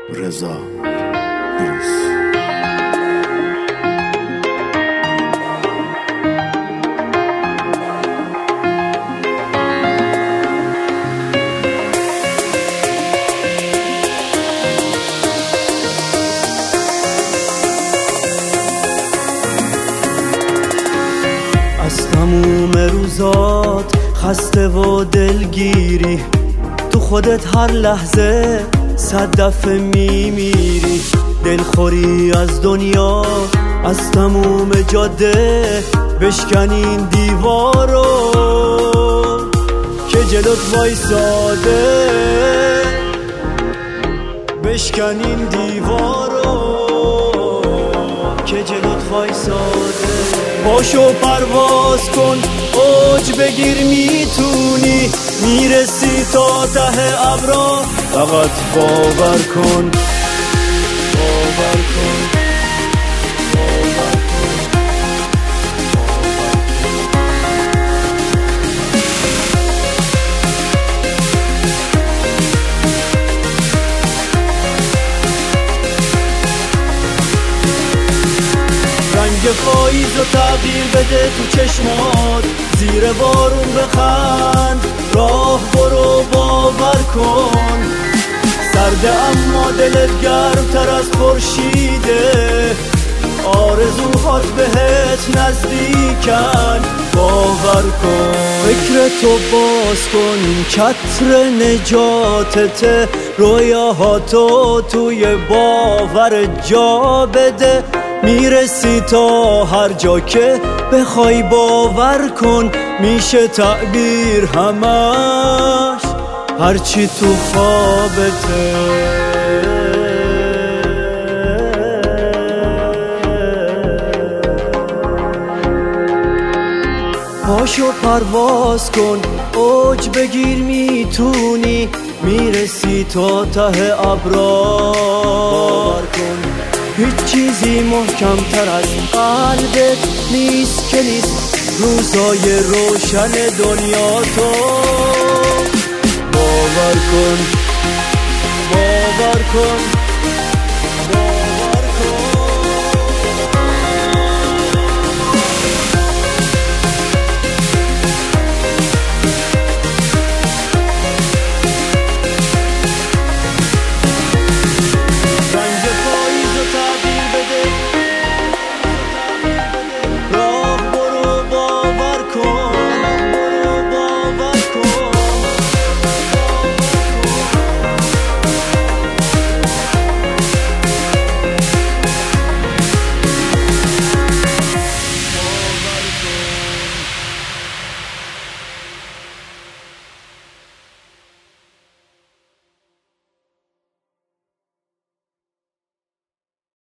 رضا پیروز. از تموم روزات خسته و دلگیری، تو خودت هر لحظه 100 دفعه میمیری. دلخوری از دنیا، از تموم جاده، بشکنین دیوارو که جلوت وایساده، بشکنین دیوارو که جلوت وایساده. باشو پرواز کن، اوج بگیر میتونی، میرسی تا ته ابرا، فقط باور کن، باور کن، باور کن. رنگ پاییز رو تغییر بده تو چشمات، زیر بارون بخند، راه برو باور کن. سرده اما دلت گرم تر از خورشیده، آرزوهات بهت نزدیکن، باور کن. فکرتو باز کن، چتر نجاتته، رویاهاتو توی باور جا بده، میرسی تا هر جا که بخوای. باور کن میشه تعبیر همش هرچی تو خوابته. پاشو پرواز کن، اوج بگیر میتونی، میرسی تا ته ابرا، باور کن. هیچ چیزی محکم تر از قلبت نیست که نیست، روزای روشن دنیا تو باور کن، باور کن.